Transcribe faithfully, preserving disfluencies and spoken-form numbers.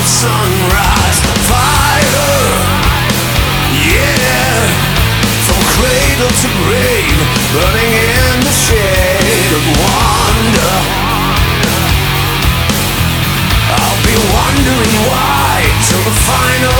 sunrise. Fire, yeah, from cradle to grave, burning in the shade of wonder. I'll be wondering why till the final